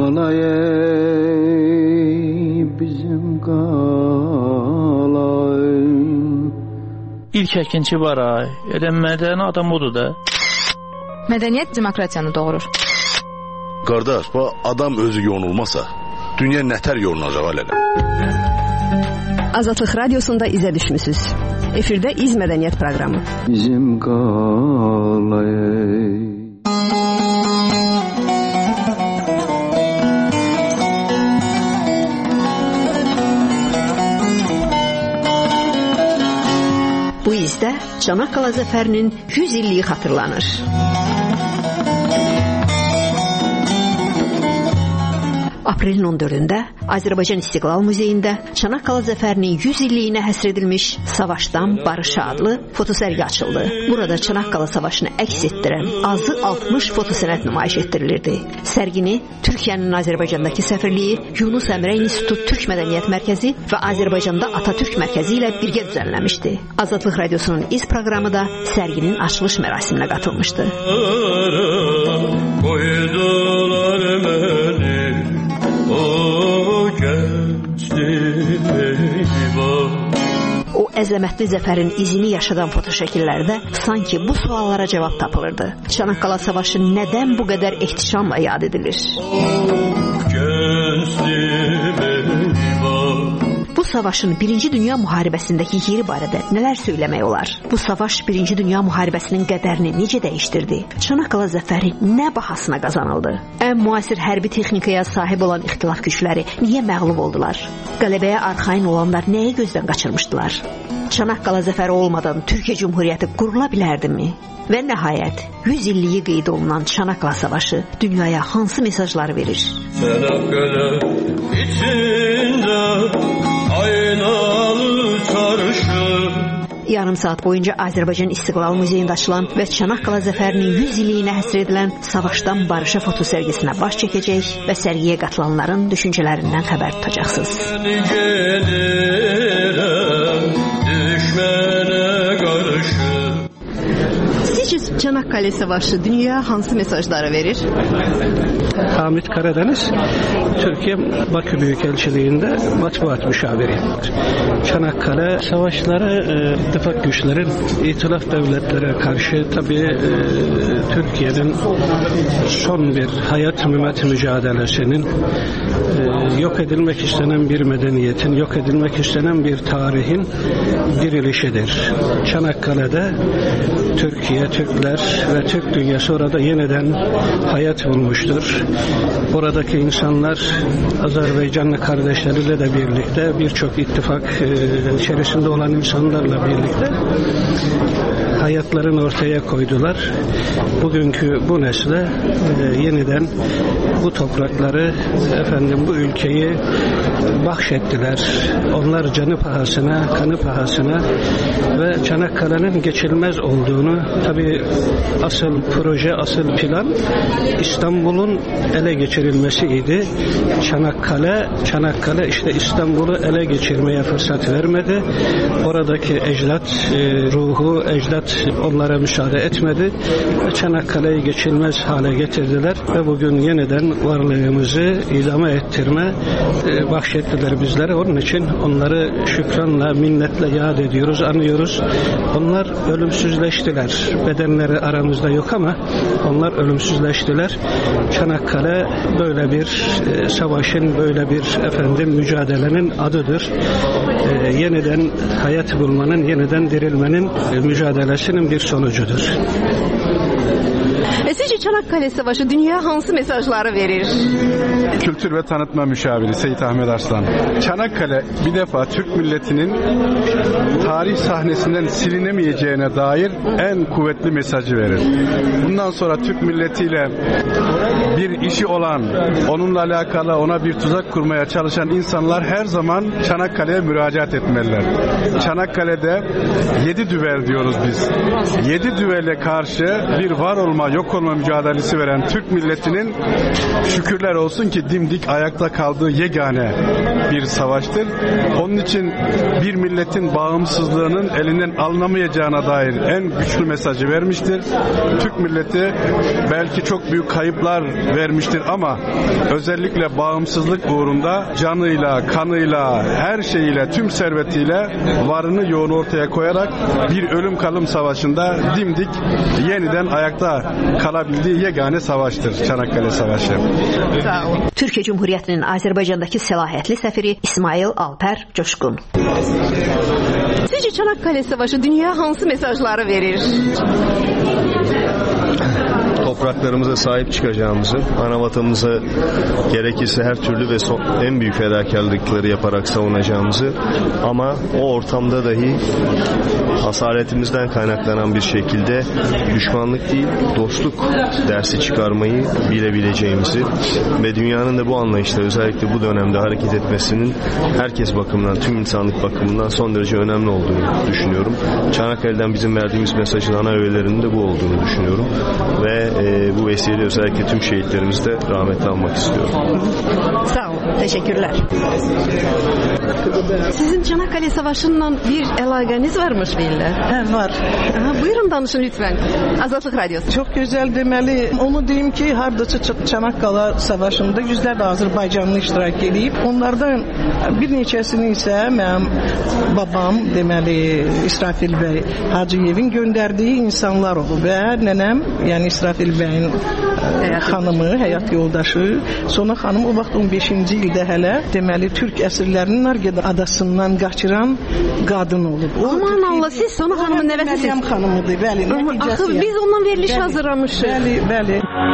qalay bizim qalay. İlk əkinçi var ay. Mədəni adam odur da. Mədəniyyət demokratiyanı doğurur. Qardaş, bu adam özü yonulmasa, dünya nətər yonulacaq alələ? Azadlıq Radiosunda izə düşmüsünüz. Efirdə İz Mədəniyyət proqramı. Bizim qalay. Bu izdə Çanaqqala zəfərinin 100 illiyi xatırlanır. Aprelin 14-də Azərbaycan İstiqlal Muzeyində Çanaqqala zəfərinin 100 illiyinə həsr edilmiş Savaşdan Barışa adlı fotosərgi açıldı. Burada Çanaqqala savaşını əks etdirən azı 60 fotosənət nümayiş etdirilirdi. Sərgini Türkiyənin Azərbaycandakı səfirliyi, Yunus Əmrə İnstitutu Türk Mədəniyyət Mərkəzi və Azərbaycanda Atatürk Mərkəzi ilə birgə düzənləmişdi. Azadlıq Radiosunun İz proqramı da sərginin açılış mərasiminə qatılmışdı. O əzəmətli zəfərin izini yaşadan fotoşəkillərdə sanki bu suallara cavab tapılırdı. Çanaqqala savaşı nədən bu qədər ehtişamla yad edilir? Bu savaşın 1-ci Dünya müharibəsindəki yeri barədə nələr söyləmək olar? Bu savaş 1-ci Dünya müharibəsinin qədərini necə dəyişdirdi? Çanaqqala zəfəri nə bahasına qazanıldı? Ən müasir hərbi texnikaya sahib olan ixtilaf gücləri niyə məğlub oldular? Qələbəyə arxayın olanlar nəyi gözdən qaçırmışdılar? Çanaqqala zəfəri olmadan Türkiyə Cumhuriyyəti qurula bilərdimi? Və nəhayət 100 illiyi qeyd olunan Çanaqqala savaşı dünyaya hansı mesajları verir? Çanaqqala içində aynalı çarşı. Yarım saat boyunca Azərbaycan İstiqlal Muzeyində açılan və Çanaqqala zəfərinin 100 illiyinə həsr edilən Savaşdan Barışa fotosərgisinə baş çəkəcək və sərgiyə qatılanların düşüncələrindən xəbər tutacaqsınız. Sizce Çanakkale Savaşı dünyaya hansı mesajları verir? Hamit Karadeniz, Türkiye Bakü Büyükelçiliğinde matbuat müşaviri. Çanakkale savaşları ittifak güçlerin itilaf devletlere karşı tabii Türkiye'nin son bir hayat mümet mücadelesinin yok edilmek istenen bir medeniyetin, yok edilmek istenen bir tarihin dirilişidir. Çanakkale'de Türkiye, Türkler ve Türk dünyası orada yeniden hayat bulmuştur. Oradaki insanlar Azerbaycanlı kardeşleriyle de birlikte birçok ittifak içerisinde olan insanlarla birlikte hayatlarını ortaya koydular. Bugünkü bu nesle yeniden bu toprakları, bu ülkeyi bahşettiler. Onlar canı pahasına, kanı pahasına ve Çanakkale'nin geçilmez olduğunu, tabii asıl proje, asıl plan İstanbul'un ele geçirilmesiydi. Çanakkale işte İstanbul'u ele geçirmeye fırsat vermedi. Oradaki ecdat ruhu, ecdat onlara müsaade etmedi. Çanakkale'yi geçilmez hale getirdiler ve bugün yeniden varlığımızı idame ettirme bahşettiler bizlere. Onun için onları şükranla, minnetle yad ediyoruz, anıyoruz. Onlar ölümsüzleştiler. Bedenleri aramızda yok ama onlar ölümsüzleştiler. Çanakkale böyle bir savaşın, böyle bir mücadelenin adıdır. Yeniden hayat bulmanın, yeniden dirilmenin mücadelesinin bir sonucudur. Sizce Çanakkale Savaşı dünyaya hansı mesajları verir? Kültür ve Tanıtma Müşaviri Seyit Ahmet Arslan. Çanakkale bir defa Türk milletinin tarih sahnesinden silinemeyeceğine dair en kuvvetli mesajı verir. Bundan sonra Türk milletiyle bir işi olan, onunla alakalı ona bir tuzak kurmaya çalışan insanlar her zaman Çanakkale'ye müracaat etmeliler. Çanakkale'de 7 düvel diyoruz biz. 7 düvele karşı bir var olma, yok olma mücadelesi veren Türk milletinin şükürler olsun ki dimdik ayakta kaldığı yegane bir savaştır. Onun için bir milletin bağımsızlığının elinden alınamayacağına dair en güçlü mesajı vermiştir. Türk milleti belki çok büyük kayıplar vermiştir ama özellikle bağımsızlık uğrunda canıyla, kanıyla, her şeyiyle, tüm servetiyle varını yoğunu ortaya koyarak bir ölüm kalım savaşında dimdik yeniden ayakta kalabildiği yegane savaştır Çanakkale Savaşı. Türkiye Cumhuriyyətinin Azərbaycandakı səlahiyyətli səfiri İsmail Alper Coşkun. Sizce Çanakkale Savaşı dünyaya hansı mesajları verir? Topraklarımıza sahip çıkacağımızı, ana vatanımıza gerekirse her türlü ve en büyük fedakarlıkları yaparak savunacağımızı ama o ortamda dahi hasaretimizden kaynaklanan bir şekilde düşmanlık değil, dostluk dersi çıkarmayı bilebileceğimizi ve dünyanın da bu anlayışla özellikle bu dönemde hareket etmesinin herkes bakımından, tüm insanlık bakımından son derece önemli olduğunu düşünüyorum. Çanakkale'den bizim verdiğimiz mesajın ana öğelerinin de bu olduğunu düşünüyorum ve bu vesileyle özellikle tüm şehitlerimizi de rahmetle anmak istiyorum. Sağ olun, teşekkürler. Sizin Çanakkale Savaşı'ndan bir əlaqəniz varmış deyirlər. Var. Buyurun danışın lütfen. Azadlık Radyosu. Çok güzel deməli. Onu deyim ki, hardasa Çanakkale Savaşı'nda yüzlərlə Azərbaycanlı iştirak edib. Onlardan bir neçəsini isə mənim babam, deməli İsrafil bəy Hacıyevin göndərdiyi insanlar olub və nənəm, yəni İsrafil bəyin xanımı, həyat yoldaşı, Sona xanım o vaxt 15-ci ildə hələ deməli Türk əsirlərinin Nargeda adasından qaçıran qadın olub. Aman Allah, siz Sona xanımın nəvəsisiniz. Məryəm xanımıdır, bəli. Axı biz ondan veriliş hazırlamışıq. Bəli.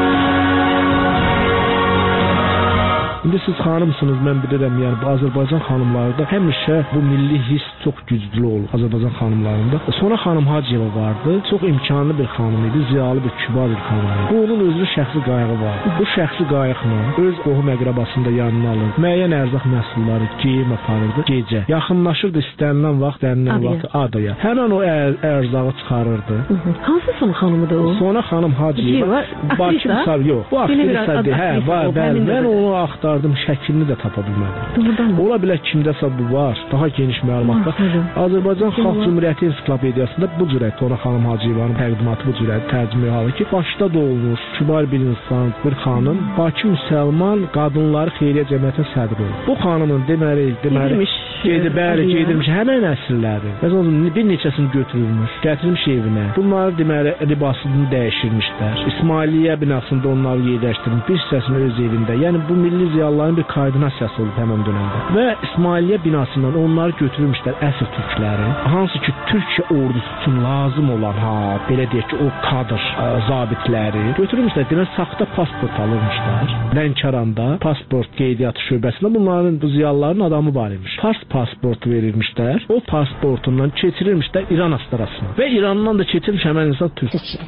İndi siz xanımsınız, mən bilirəm, yəni bu Azərbaycan xanımlarında həmişə bu milli his çox güclü olur Azərbaycan xanımlarında. Sonra xanım Hacıyeva vardı, çox imkanlı bir xanım idi, ziyalı bir kübar bir xanım idi. Bu onun özünün şəxsi qayığı vardı. Bu şəxsi qayıqla öz qohum əqrabasını da yanına alırdı. Müəyyən ərzaq məhsulları, geyim aparırdı gecə. Yaxınlaşırdı istənilən vaxt, dənilən vaxt adaya. Həmin o ərzağı çıxarırdı. Hansı son xanımıdır o? Sonra xanım Hacıyeva, Bakı misal yox. Bu aktrisadır, var, bəli. Mən onu axtardım, şəklini də tapa bilmədim. Ola bilər kimdəsə bu var, daha geniş məlumatlar. Azərbaycan Xalq Cümhuriyyəti Ensiklopediyasında bu cürə Sona xanım Hacıyevanın təqdimatı bu cürə tərcümə halı ki, Bakıda doğulmuş, kübar bir insan, bir xanım, Bakı müsəlman qadınları xeyriyyə cəmiyyətinin sədri olub. Bu xanımın deməli gedirmiş həmin nəsilləri. Məsələn, bir neçəsini götürülmüş, gətirilmiş evinə. Bunları deməli libasını dəyişirmişlər. İsmailiyyə binasında onları yerləşdirilmiş, bir hissəsini öz evində. Yəni bu milli ziyalıların bir koordinasiyası olub həmin dövrdə. Və İsmailiyyə binasından onları götürmüşlər əsir türkləri. Hansı ki Türkiyə ordusu üçün lazım olan belə deyək ki, o kadr zabitləri götürmüşlər. Demək saxta pasport alırmışlar. Lənkəranda pasport qeydiyyatı şöbəsində bunların bu ziyalıların adamı var imiş. Fars pasportu verilmişlər. O pasportundan keçirilmişlər İran astarasına. Və İrandan da keçirilmiş həmin insan Türkçə.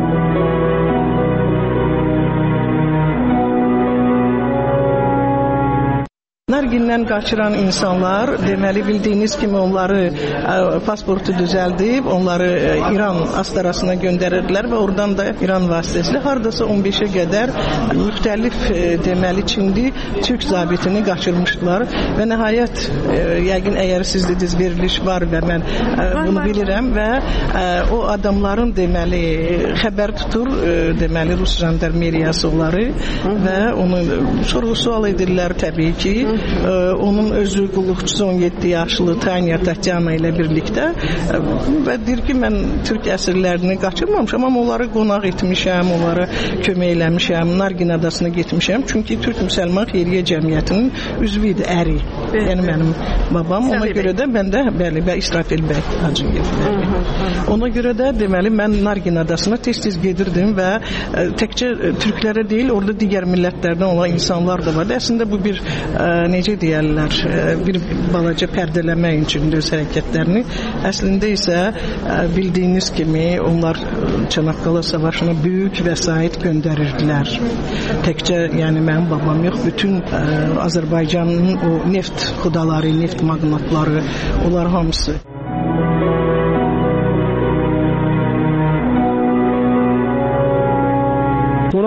Nargindən qaçıran insanlar, deməli bildiyiniz kimi onları pasportu düzəldib, onları İran astarasına göndərirdilər və oradan da İran vasitəsilə hardasa 15-ə qədər müxtəlif deməli Çinli Türk zabitini qaçırmışdılar və nəhayət yəqin əgər siz dediniz veriliş var və mən bunu bilirəm və o adamların deməli xəbər tutur deməli Rus jandarmeriyası onları və onu sorğu-sual edirlər təbii ki. Onun özü qulluqçusu 17 yaşlı Tanya Tatyana ilə birlikdə və deyir ki, mən Türk əsirlərini qaçırmamışam, amma onları qonaq etmişəm, onlara kömək eləmişəm, Nargin adasına getmişəm. Çünki Türk Müsəlman Xeyriyyə Cəmiyyətinin üzvü idi, əri. Yəni mənim babam. Ona görə də mən də bəli, İsrafil bəy Hacıyev. Ona görə də deməli mən Nargin adasına tez-tez gedirdim və təkcə türklərə deyil, orada digər millətlərdən olan insanlar da vardı. Əslində bu bir necə deyərlər, bir balaca pərdələmək üçün öz hərəkətlərini. Əslində isə bildiyiniz kimi onlar Çanakkale Savaşına böyük vəsait göndərirdilər. Təkcə yəni mənim babam yox, bütün Azərbaycanın o neft xudaları, neft magnatları, onlar hamısı.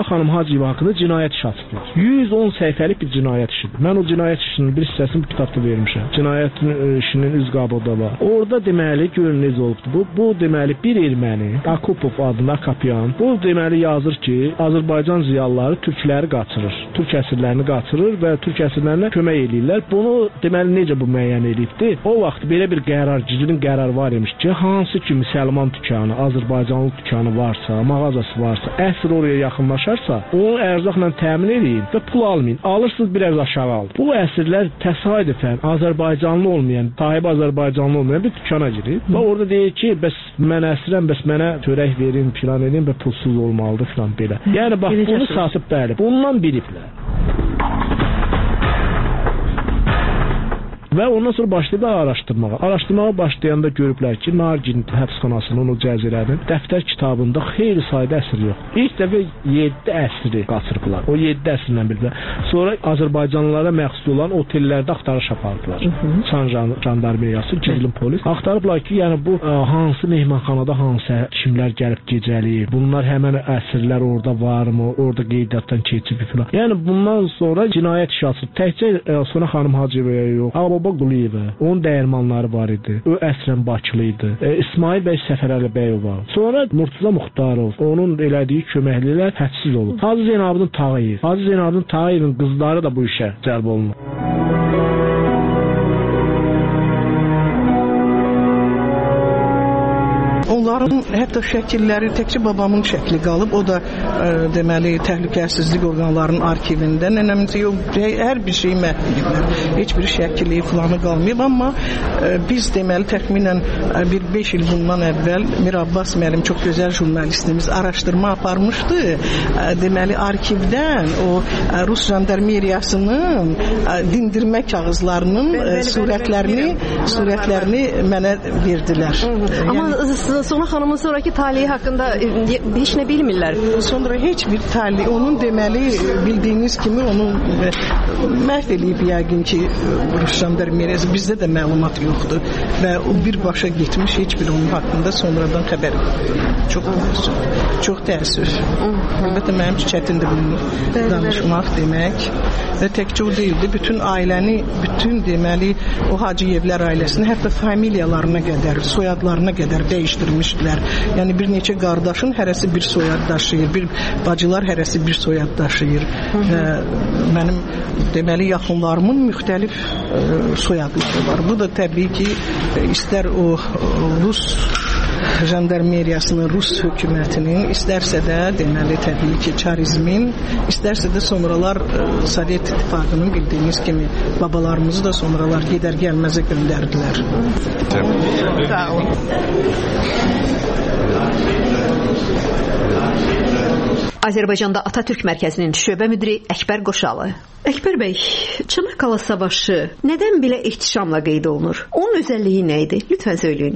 xanım Hacıyeva haqqında cinayət işi açıblar. 110 səhifəlik bir cinayət işidir. Mən o cinayət işinin bir hissəsini bu kitabda vermişəm. Cinayətin işinin üz qabıda var. Orada deməli görün necə olubdu. Bu deməli bir erməni, Akupov adında Akapyan. Bu deməli yazır ki, Azərbaycan ziyalıları türkləri qaçırır. Türk əsirlərini qaçırır və türk əsirlərinə kömək eləyirlər. Bunu deməli necə bu müəyyən edibdi? O vaxt belə bir qərar, gizlin qərar var imiş ki, hansı ki müsəlman dükanı, Azərbaycanlı dükanı varsa, mağazası varsa, əsir oraya yaxınlaşarsa, onu ərzaqla təmin edin və pul almayın. Alırsınız biraz aşağı alın. Bu əsirlər təsadüfən Azərbaycanlı olmayan, sahibi Azərbaycanlı olmayan bir dükana girir və orada deyir ki, bəs mən əsirəm, bəs mənə çörək verin, filan edin və pulsuz olmalıdır filan belə. Yəni bax, bunu satıb bəli, bundan biliblər. Və ondan sonra başlayıblar araşdırmağa. Araşdırmağa başlayanda görüblər ki, Nargin həbsxanasının o cəzirənin dəftər kitabında xeyli sayda əsir yox. İlk dəfə 7 əsiri qaçırıblar. O 7 əsirlə biliblər. Sonra Azərbaycanlılara məxsus olan otellərdə axtarış apardılar. San jandarmeriyası, gizlin polis. Axtarıblar ki, yəni bu hansı mehmanxanada hansı kimlər gəlib gecəliyib, bunlar həmən əsirlər orada varmı, orada qeydiyyatdan keçib filan. Yəni bundan sonra cinayət işi açılıb. Təkcə Sona xanım Hacıyevaya yox, Baba Quliyeva, onun dəyirmanları var idi. O əslən Bakılı idi. İsmail bəy Səfərəli Bəyov var. Sonra Murtuza Muxtarov, onun elədiyi köməklilər hədsiz olub. Hacı Zeynalabdin Tağıyevin qızları da bu işə cəlb olunur. Onların hətta şəkilləri təkcə babamın şəkli qalıb. O da deməli təhlükəsizlik orqanlarının arxivində. Nənəmcə yox, hər bir şey məhv ediblər. Heç bir şəkili filanı qalmayıb, amma biz deməli təxminən bir 5 il bundan əvvəl Mir Abbas müəllim çox gözəl jurnalistimiz araşdırma aparmışdı. Deməli arxivdən o Rus jandarmeriyasının dindirmə kağızlarının surətlərini mənə verdilər. Amma Sona xanımın sonraki talihi haqqında heç nə bilmirlər. Sonra heç bir talih, onun deməli bildiyiniz kimi onu məhv eləyib yəqin ki Rus jandarmeriyası, bizdə də məlumat yoxdur və o birbaşa getmiş, heç bir onun haqqında sonradan xəbər çox təəssüf. Əlbəttə mənim üçün çətindir bunu danışmaq demək və təkcə o deyildi, bütün ailəni, bütün deməli o Hacıyevlər ailəsini, hətta familiyalarına qədər, soyadlarına qədər dəyişdirmişdilər. Yəni bir neçə qardaşın hərəsi bir soyad daşıyır, bir bacılar hərəsi bir soyad daşıyır və mənim deməli yaxınlarımın müxtəlif soyadları var. Bu da təbii ki istər o Rus jandarmeriyasının, Rus hökumətinin, istərsə də deməli təbii ki çarizmin, istərsə də sonralar Sovet İttifaqının bildiyiniz kimi babalarımızı da sonralar gedər gəlməzə göndərdilər. Sağ olun. Azərbaycanda Atatürk Mərkəzinin şöbə müdiri Əkbər Qoşalı. Əkbər bəy, Çanakkala savaşı nədən belə ihtişamla qeyd olunur? Onun özəlliyi nə idi? Lütfən söyləyin.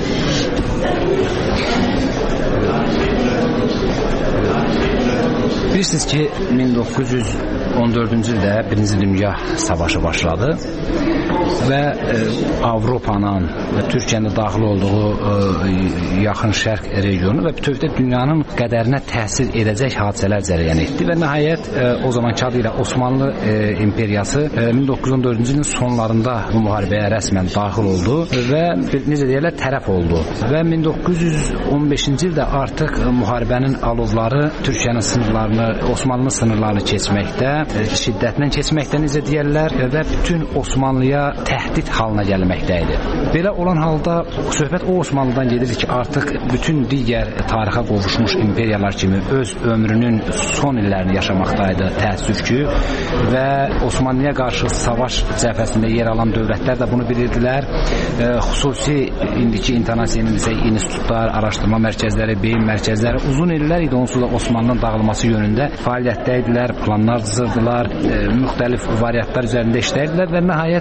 Bilirsiniz ki, 1914-cü ildə Birinci Dünya Savaşı başladı və Avropanın və Türkiyənin daxil olduğu yaxın şərq regionu və bütövdə dünyanın qədərinə təsir edəcək hadisələr cərəyan etdi və nəhayət o zamanki adı ilə Osmanlı İmperiyası 1914-cü ilin sonlarında bu müharibəyə rəsmən daxil oldu və necə deyirlər, tərəf oldu və 1915-ci ildə artıq müharibənin alovları Türkiyənin sınırlarını, Osmanlı sınırlarını keçməkdə, şiddətlə keçməkdə necə deyirlər və bütün Osmanlıya təhdid halına gəlməkdəydi. Belə olan halda söhbət o Osmanlıdan gedirdi ki, artıq bütün digər tarixə qovuşmuş imperiyalar kimi öz ömrünün son illərini yaşamaqdaydı təəssüf ki və Osmanlıya qarşı savaş cəbhəsində yer alan dövlətlər də bunu bilirdilər. Xüsusi indiki intonasiyanın institutlar, araşdırma mərkəzləri, beyin mərkəzləri uzun illər idi onsuz da Osmanlının dağılması yönündə fəaliyyətdə idilər, planlar düzürdülər, müxtəlif variantlar üzərində işləyirdilər və nəhayət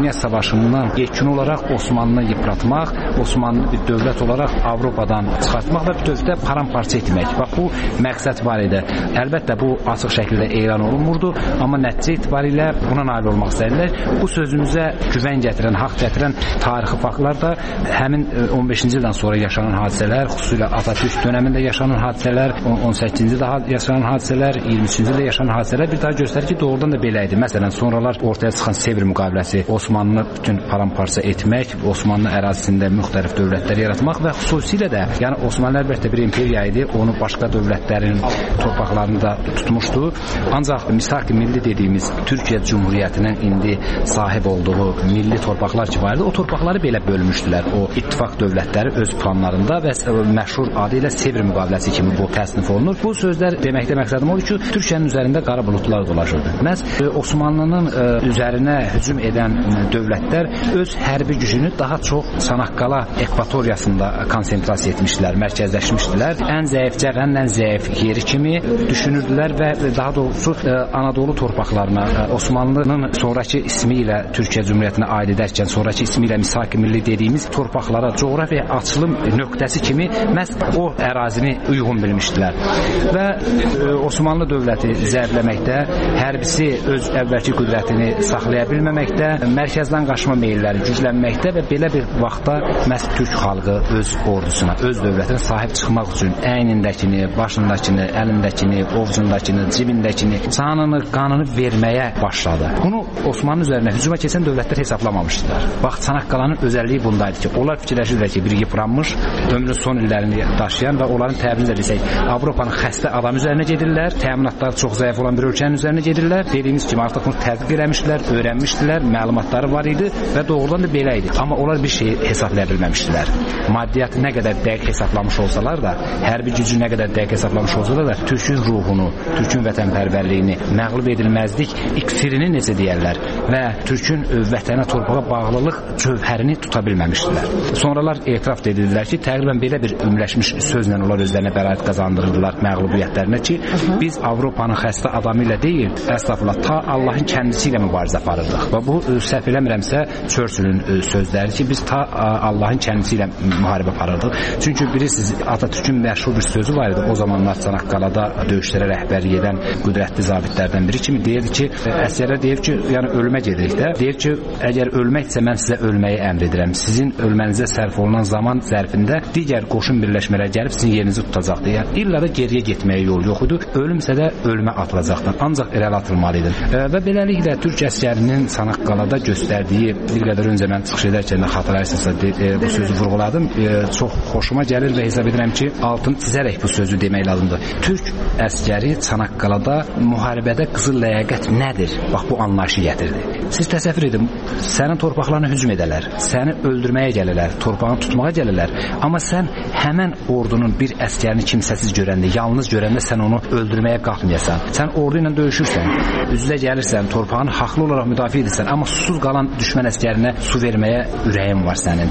Dünya Savaşından yekun olaraq Osmanlını yıpratmaq, Osmanlı bir dövlət olaraq Avropadan çıxartmaq və bütövlükdə paramparça etmək. Bax, bu məqsəd var idi. Əlbəttə, bu açıq şəkildə elan olunmurdu, amma nəticə itibarilə buna nail olmaq istədilər. Bu sözümüzə güvən gətirən, haqq gətirən tarixi faktlar da həmin 15-ci ildən sonra yaşanan hadisələr, xüsusilə Atatürk dönəmində yaşanan hadisələr, 18-ci ildə yaşanan hadisələr, 23-cü ildə yaşanan hadisələr bir daha göstərir ki, doğrudan da belə idi. Məsələn, sonralar ortaya çıxan Sevr müqaviləsi, Osmanlı bütün paramparça etmək, Osmanlı ərazisində müxtəlif dövlətlər yaratmaq və xüsusilə də, yəni Osmanlı əlbəttə bir imperiya idi, onu başqa dövlətlərin torpaqlarını da tutmuşdu. Ancaq misak-ı milli dediyimiz Türkiyə Cumhuriyyətinin indi sahib olduğu milli torpaqlar ki vardı, o torpaqları belə bölmüşdülər. O ittifaq dövlətləri öz planlarında və məşhur adı ilə Sevr müqaviləsi kimi bu təsnif olunur. Bu sözlər deməkdə məqsədim odur ki, Türkiyənin üzərində qara buludlar dolaşırdı. Məhz Osmanlının üzərinə hücum edən dövlətlər öz hərbi gücünü daha çox Çanaqqala ekvatoriyasında konsentrasiya etmişdilər, mərkəzləşmişdilər. Ən zəif cəğənin ən zəif yeri kimi düşünürdülər və daha doğrusu Anadolu torpaqlarına Osmanlının sonraki ismi ilə Türkiyə Cumhuriyyətinə aid edərkən sonraki ismi ilə misak-ı milli dediyimiz torpaqlara coğrafiya açılım nöqtəsi kimi məhz o ərazini uyğun bilmişdilər. Və Osmanlı dövləti zəifləməkdə, hərbisi öz əvvəlki qüdrətini saxlaya bilməməkdə, mərkəzdən qaçma meylləri güclənməkdə və belə bir vaxtda məhz Türk xalqı öz ordusuna, öz dövlətinə sahib çıxmaq üçün əynindəkini, başındakini, əlindəkini, ovcundakini, cibindəkini, canını, qanını verməyə başladı. Bunu Osmanlı üzərinə hücuma keçən dövlətlər hesablamamışdılar. Bax, Çanaqqalanın özəlliyi bundaydı ki, onlar fikirləşirlər ki, bir yıpranmış, ömrün son illərini daşıyan və onların təbirinlə desək, Avropanın xəstə adam üzərinə gedirlər, təminatları çox zəif olan bir ölkənin üzərinə gedirlər. Dediyimiz kimi artıq bunu tədqiq eləmişdilər, öyrənmişdilər, məlumatları var idi və doğrudan da belə idi. Amma onlar bir şeyi hesablaya bilməmişdilər. Maddiyyatı nə qədər dəqiq hesablamış olsalar da, hərbi gücü nə qədər dəqiq hesablamış olsalar da, Türkün ruhunu, Türkün vətənpərvərliyini, məğlub edilməzlik iksirini necə deyərlər və Türkün vətənə, torpağa bağlılıq cövhərini tuta bilməmişdilər. Sonralar etiraf edildilər ki, təqribən belə bir ümləşmiş sözlə onlar özlərinə bəraət qazandırırdılar məğlubiyyətlərinə ki, biz Avropanın xəstə adamı ilə deyil, əslafla ta Allahın kəndisi ilə mübarizə aparırdıq. Və bu səhv eləmirəmsə Churchillin sözləri ki, biz ta Allahın kəndisi ilə müharibə aparırdıq. Çünki bilirsiniz, Atatürkün məşhur bir sözü var idi. O zamanlar Çanaqqalada döyüşlərə rəhbərlik edən qüdrətli zabitlərdən biri kimi deyirdi ki, əsgərlər deyir ki, yəni ölümə gedirik də. Deyir ki, əgər ölməksə mən sizə ölməyi əmr edirəm. Sizin ölmənizə sərf olunan zaman zərfində digər qoşun birləşmələri gəlib sizin yerinizi tutacaqdı. Yəni illa da geriyə getməyə yol yox idi. Ölümsə də ölümə atılacaqdı. Ancaq irəli atılmalı idi. Və beləliklə Türk əsgərinin Çanaqqalada göstərdiyi, bir qədər öncə mən çıxış edərkən də xatırlayırsınızsa bu sözü vurğuladım. Çox xoşuma gəlir və hesab edirəm ki, altını çizərək bu sözü demək lazımdır. Türk əsgəri Çanaqqalada müharibədə qızıl ləyaqət nədir? Bax, bu anlayışı gətirdi. Siz təsəvvür edin, sənin torpaqlarına hücum edələr, səni öldürməyə gəlirlər, torpağını tutmağa gəlirlər. Amma sən həmən ordunun bir əsgərini kimsəsiz görəndə, yalnız görəndə sən onu öldürməyə qalxmayasan. Sən ordu ilə döyüşürsən, üzlə gəlirsən, torpağını haqlı olaraq müdafiə edirsən, amma susuz qalan düşmən əsgərinə su verməyə ürəyin var sənin.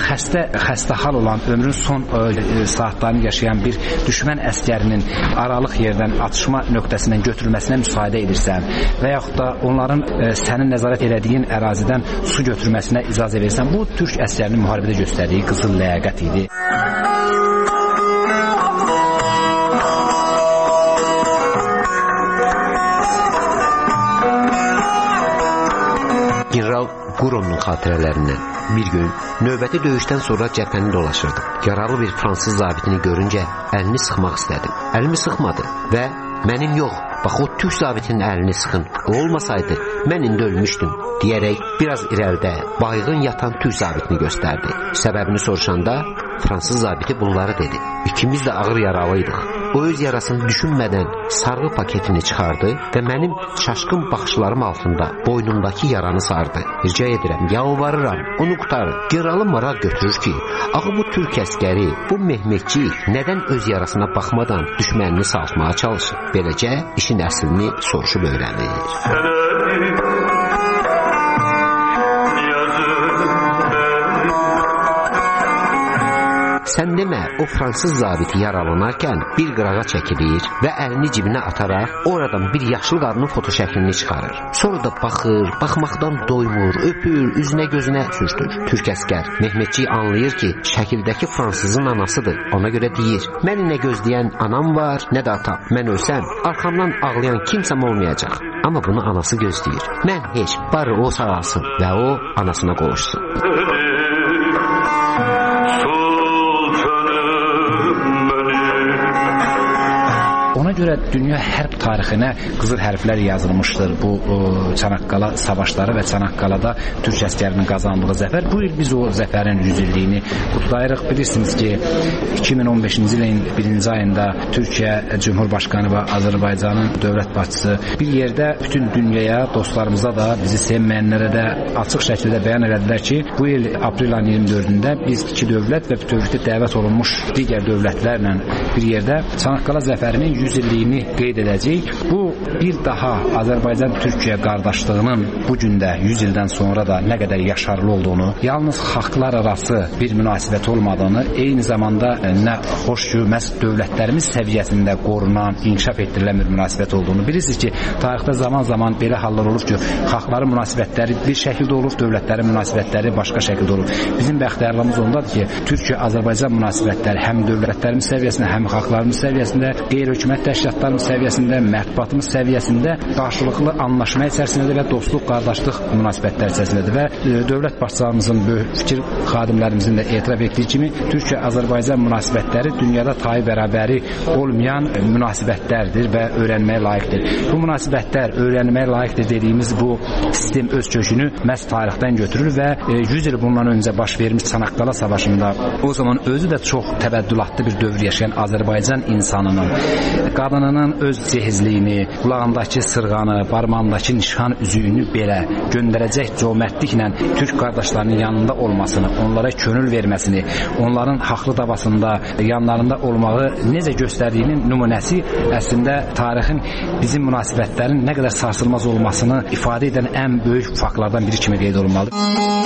Xəstə hal olan, ömrün son saatlarını yaşayan bir düşmən əsgərinin aralıq yerdən atışma nöqtəsindən götürülməsinə müsaade edirsən və yaxud da onların sənin nəzarət elədiyin ərazidən su götürməsinə icazə verirsən. Bu, Türk əsgərinin müharibədə göstərdiyi qızıl ləyaqət idi. General Quronun xatirələrindən bir gün növbəti döyüşdən sonra cəbhəni dolaşırdım. Yaralı bir fransız zabitini görüncə əlini sıxmaq istədim. Əlimi sıxmadı və mənim yox, bax o Türk zabitinin əlini sıxın, o olmasaydı mən indi ölmüşdüm deyərək biraz irəlidə baygın yatan Türk zabitini göstərdi. Səbəbini soruşanda fransız zabiti bunları dedi. İkimiz də ağır yaralıydıq. O öz yarasını düşünmədən sarğı paketini çıxardı və mənim şaşqın baxışlarım altında boynumdakı yaranı sardı. Rica edirəm, yalvarıram, onu qutarın. Generalı maraq götürür ki, axı bu Türk əskəri, bu Mehmetçik nədən öz yarasına baxmadan düşmənini saltmağa çalışır. Beləcə işin əslini soruşub öyrənir. Sən demə, o fransız zabiti yaralanarkən bir qırağa çəkilir və əlini cibinə ataraq oradan bir yaşlı qadının fotoşəklini çıxarır. Sonra da baxır, baxmaqdan doymur, öpür, üzünə gözünə sürtür. Türk əskər Mehmetçik anlayır ki, şəkildəki fransızın anasıdır. Ona görə deyir, məni nə gözləyən anam var, nə də atam. Mən ölsəm, arxamdan ağlayan kimsəm olmayacaq. Amma bunu anası gözləyir. Mən heç, barı o sağalsın və o anasına qovuşsun. Ona görə dünya hərb tarixinə qızıl hərflər yazılmışdır bu Çanaqqala savaşları və Çanaqqalada Türk əskərinin qazandığı zəfər. Bu il biz o zəfərin 100 illiyini qutlayırıq. Bilirsiniz ki, 2015-ci ilin 1-ci ayında Türkiyə Cumhurbaşqanı və Azərbaycanın dövlət başçısı bir yerdə bütün dünyaya, dostlarımıza da, bizi sevməyənlərə də açıq şəkildə bəyan elədilər ki, bu il aprel ayının 24-də biz iki dövlət və bütövlükdə dəvət olunmuş digər dövlətlərlə bir yerdə Çanaqqala zəfərinin 100 illiyini qeyd edəcəyik. Bu bir daha Azərbaycan-Türkiyə qardaşlığının bu gündə 100 ildən sonra da nə qədər yaşarlı olduğunu, yalnız xalqlar arası bir münasibət olmadığını, eyni zamanda nə xoşcu məhz dövlətlərimiz səviyyəsində qorunan, inkişaf etdirilən bir münasibət olduğunu bilirsiniz ki, tarixdə zaman-zaman belə hallar olur ki, xalqların münasibətləri bir şəkildə olur, dövlətlərin münasibətləri başqa şəkildə olur. Bizim bəxtiyarlığımız ondadır ki, Türkiyə-Azərbaycan münasibətləri həm dövlətlərimiz səviyyəsində, həm xalqlarımız səviyyəsində, qeyri-hökumət təşkilatlarımız səviyyəsində, mətbuatımız səviyyəsində qarşılıqlı anlaşma içərisindədir və dostluq, qardaşlıq münasibətlər içərisindədir və dövlət başçılarımızın, böyük fikir xadimlərimizin də etiraf etdiyi kimi Türkiyə-Azərbaycan münasibətləri dünyada tayı bərabəri olmayan münasibətlərdir və öyrənməyə layiqdir. Bu münasibətlər öyrənməyə layiqdir dediyimiz bu sistem öz kökünü məhz tarixdən götürür və 100 il bundan öncə baş vermiş Çanaqqala savaşında o zaman özü də çox təbəddülatlı bir dövr yaşayan Azərbaycan insanının qadınının öz cehizliyini, qulağındakı sırğanı, barmağındakı nişan üzüyünü belə göndərəcək cömərtliklə Türk qardaşlarının yanında olmasını, onlara könül verməsini, onların haqlı davasında yanlarında olmağı necə göstərdiyinin nümunəsi əslində tarixin bizim münasibətlərin nə qədər sarsılmaz olmasını ifadə edən ən böyük faktlardan biri kimi qeyd olunmalıdır.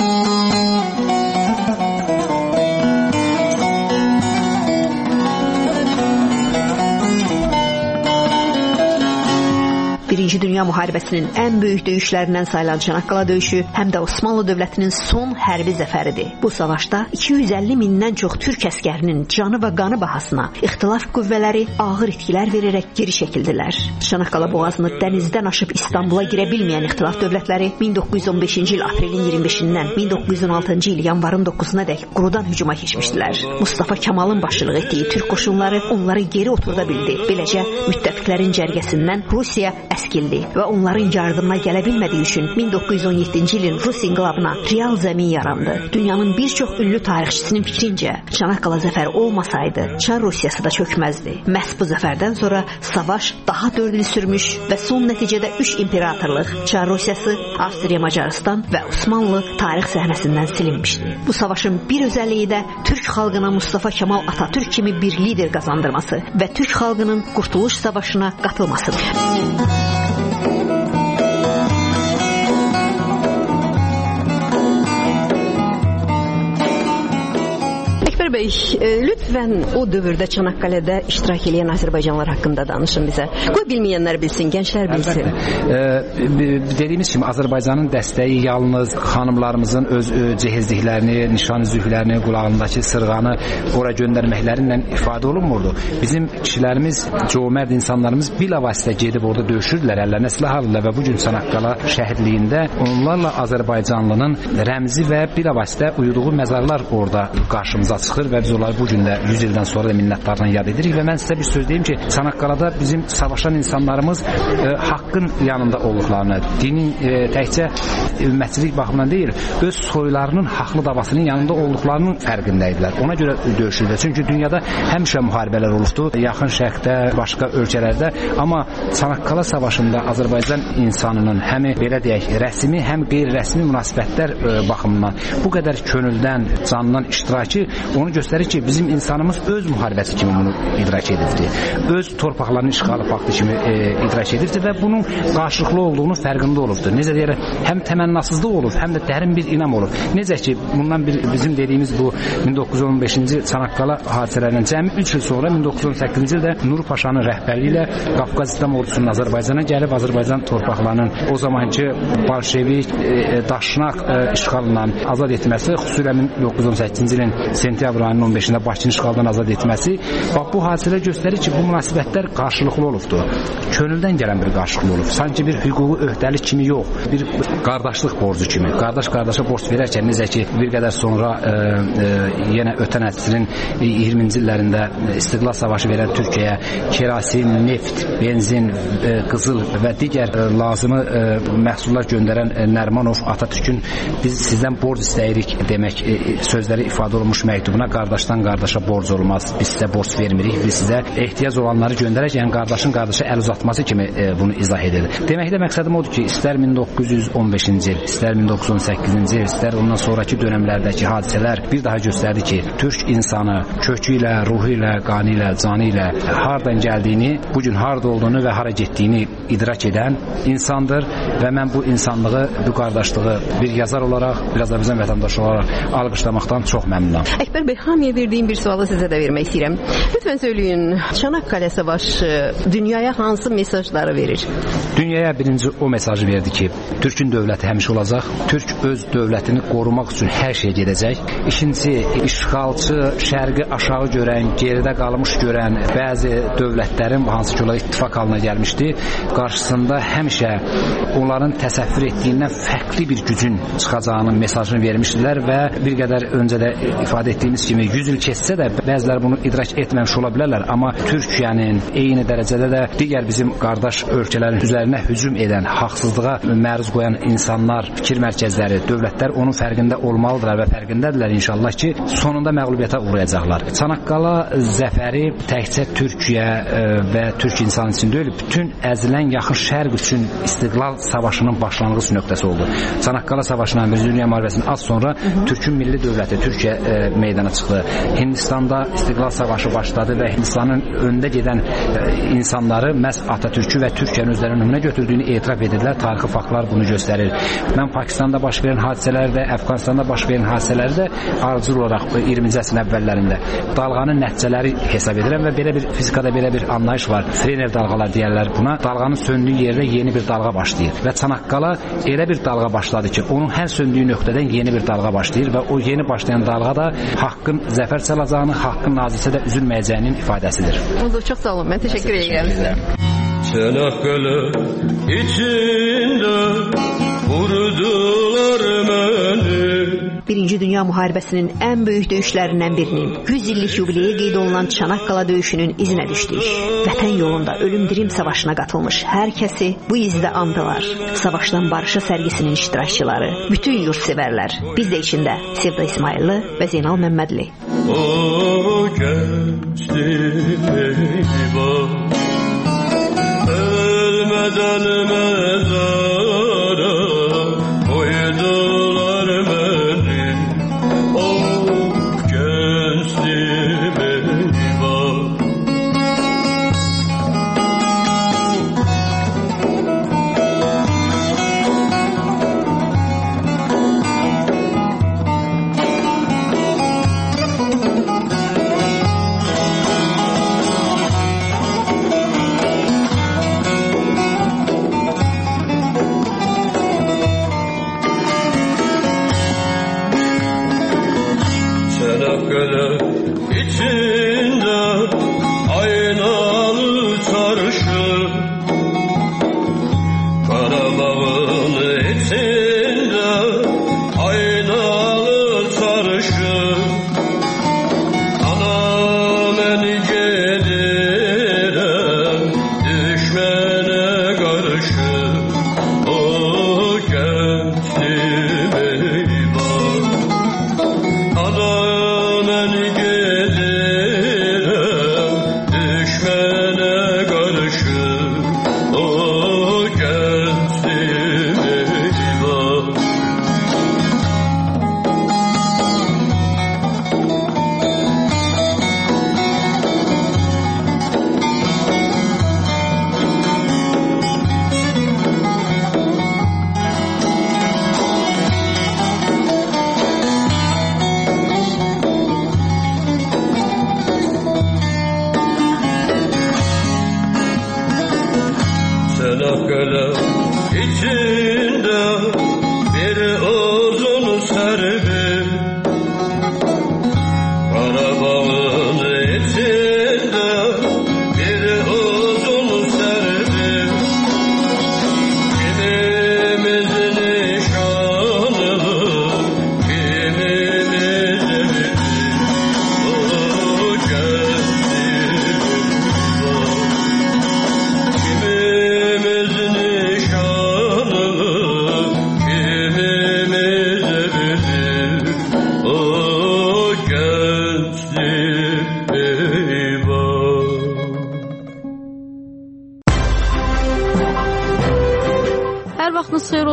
Birinci Dünya müharibəsinin ən böyük döyüşlərindən sayılan Çanaqqala döyüşü həm də Osmanlı dövlətinin son hərbi zəfəridir. Bu savaşda 250 mindən çox türk əskərinin canı və qanı bahasına ixtilaf qüvvələri ağır itkilər verərək geri çəkildilər. Çanaqqala boğazını dənizdən aşıb İstanbula girə bilməyən ixtilaf dövlətləri 1915-ci il aprelin 25-dən 1916-cı il yanvarın 9-na dək qurudan hücuma keçmişdilər. Mustafa Kemalın başçılıq etdiyi türk qoşunları onları geri oturda bildi. Beləcə müttəfiqlərin cərgəsindən Rusiya əskildi və onların yardımına gələ bilmədiyi üçün 1917-ci ilin Rus inqilabına real zəmin yarandı. Dünyanın bir çox ünlü tarixçisinin fikrincə, Çanaqqala zəfəri olmasaydı, Çar Rusiyası da çökməzdi. Məhz bu zəfərdən sonra savaş daha 4 il sürmüş və son nəticədə 3 imperatorluq, Çar Rusiyası, Avstriya, Macarıstan və Osmanlı tarix səhnəsindən silinmişdi. Bu savaşın bir özəlliyi də Türk xalqına Mustafa Kemal Atatürk kimi bir lider qazandırması və Türk xalqının Qurtuluş Savaşına qatılmasıdır. Bey, lütfen o dövrdə Çanaqqale'də iştirak edən Azərbaycanlılar haqqında danışın bizə. Qoy bilməyənlər bilsin, gənclər bilsin. Dediyimiz kimi Azərbaycanın dəstəyi yalnız xanımlarımızın öz cehizliklərini, nişan üzüklərini, qulağındakı sırğanı ora göndərməklərinlə ifadə olunmurdu. Bizim kişilərimiz, cömərd insanlarımız bilavasitə gedib orada döyüşürdülər, əllərinə silah alırlar və bugün Çanaqqala şəhidliyində onlarla Azərbaycanlının rəmzi və bilavasitə uyuduğu məzarlar orada qarşımıza çıxır və biz onları bu gün də 100 ildən sonra da minnətdarla yad edirik və mən sizə bir söz deyim ki, Çanaqqalada bizim savaşan insanlarımız haqqın yanında olduqlarını, dinin təkcə ümmətçilik baxımından deyil, öz soylarının haqlı davasının yanında olduqlarının fərqindəydilər. Ona görə döyüşürlər. Çünki dünyada həmişə müharibələr olubdu, yaxın şərqdə, başqa ölkələrdə, amma Çanaqqala savaşında Azərbaycan insanının həm belə deyək, rəsmi, həm qeyri-rəsmi münasibətlər baxımından bu qədər könüldən, candan iştirakı onu göstərir ki, bizim insanımız öz müharibəsi kimi bunu idrak edirdi. Öz torpaqlarının işğalı faktı kimi idrak edirdi və bunun qarşılıqlı olduğunu fərqində olubdu. Necə deyirlər, həm təmənnasızlıq olub, həm də dərin bir inam olub. Necə ki, bundan bizim dediyimiz bu 1915-ci Çanaqqala hadisələrindən cəmi 3 il sonra 1918-ci ildə Nur Paşanın rəhbərliyi ilə Qafqaz İslam ordusunun Azərbaycana gəlib Azərbaycan torpaqlarının o zamankı bolşevik daşnaq işğalından azad etməsi, xüsusilə 1918-ci ilin sentyabr ayının 15-də Bakını işğaldan azad etməsi, bu hadisələr göstərir ki, bu münasibətlər qarşılıqlı olubdur. Könüldən gələn bir qarşılıqlı olub. Sanki bir hüquqi öhdəlik kimi yox, bir qardaşlıq borcu kimi. Qardaş qardaşa borc verərkən necə ki, bir qədər sonra yenə ötən əsrin 20-ci illərində İstiqlal Savaşı verən Türkiyəyə kerosin, neft, benzin, qızıl və digər lazımı məhsullar göndərən Nərimanov Atatürkün biz sizdən borc istəyirik demək sözləri ifadə olunmuş məktubuna qardaşdan qardaşa borc olmaz. Biz sizə borc vermirik, biz sizə ehtiyac olanları göndərək, yəni qardaşın qardaşa əl uzatması kimi bunu izah edir. Deməkdə məqsədim odur ki, istər 1915-ci il, istər 1918-ci il, istər ondan sonraki dönəmlərdəki hadisələr bir daha göstərdi ki, türk insanı kökü ilə, ruhu ilə, qanı ilə, canı ilə hardan gəldiyini, bugün harda olduğunu və hara getdiyini idrak edən insandır və mən bu insanlığı, bu qardaşlığı bir yazar olaraq, bir Azərbaycan vətəndaşı olaraq alqışlamaqdan çox məmnunam. Əkbər bəy, hamıya verdiyim bir sualı sizə də vermək istəyirəm. Lütfən söyləyin, Çanaqqale savaşı dünyaya hansı mesajları verir? Dünyaya birinci o mesajı verdi ki, Türkün dövləti həmişə olacaq, Türk öz dövlətini qorumaq üçün hər şey gedəcək. İkinci, işğalçı, şərqi aşağı görən, geridə qalmış görən bəzi dövlətlərin, hansı ki, onlar ittifaq halına gəlmişdi, qarşısında həmişə onların təsəvvür etdiyindən fərqli bir gücün çıxacağının mesajını vermişdilər və bir qədər öncə də ifadə etdiyimiz kimi 100 il keçsə də bəziləri bunu idrak etməmiş ola bilərlər, amma Türkiyənin eyni dərəcədə də digər bizim qardaş ölkələrin üzərinə hücum edən, haqsızlığa məruz qoyan insanlar, fikir mərkəzləri, dövlətlər onun fərqində olmalıdırlar və fərqindədirlər inşallah ki, sonunda məğlubiyyətə uğrayacaqlar. Çanaqqala zəfəri təkcə Türkiyə və Türk insanı üçün deyil, bütün əzilən yaxın şərq üçün İstiqlal Savaşının başlanğıc nöqtəsi oldu. Çanaqqala Savaşından Birinci Dünya müharibəsindən az sonra Türkün milli dövləti Türkiyə meydana çıxdı. Hindistanda İstiqlal Savaşı başladı və Hindistanın öndə gedən insanları məhz Atatürkü və Türkiyənin özlərinin önünə götürdüyünü etiraf edirlər. Tarixi faktlar bunu göstərir. Mən Pakistanda baş verən hadisələri də, Əfqanistanda baş verən hadisələri də ardıcıl olaraq 20-ci əsrin əvvəllərində dalğanın nəticələri hesab edirəm və belə bir fizikada belə bir anlayış var. Frener dalğalar deyərlər buna. Dalğanın söndüyü yerdə yeni bir dalğa başlayır və Çanaqqala elə bir dalğa başladı ki, onun hər söndüyü nöqtədən yeni bir dalğa başlayır və o yeni başlayan dalğa da haqqın zəfər çalacağını, haqqın nazisə də üzülməyəcəyinin ifadəsidir. Çox sağ olun. Mən təşəkkür edirəm sizə. Çanakkale içində vurdular məni. Birinci Dünya müharibəsinin ən böyük döyüşlərindən birinin 100 illik yubileyi qeyd olunan Çanaqqala döyüşünün izinə düşdük. Vətən yolunda ölüm-dirim savaşına qatılmış hər kəsi bu izdə andılar. Savaşdan barışa sərgisinin iştirakçıları, bütün yurtsevərlər, biz də içində Sevda İsmailli və Zeynal Məmmədli. O gəncdir eyvah, ölmədən məzara qoydular məni. O gəncdir eyvah.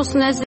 olsun əziz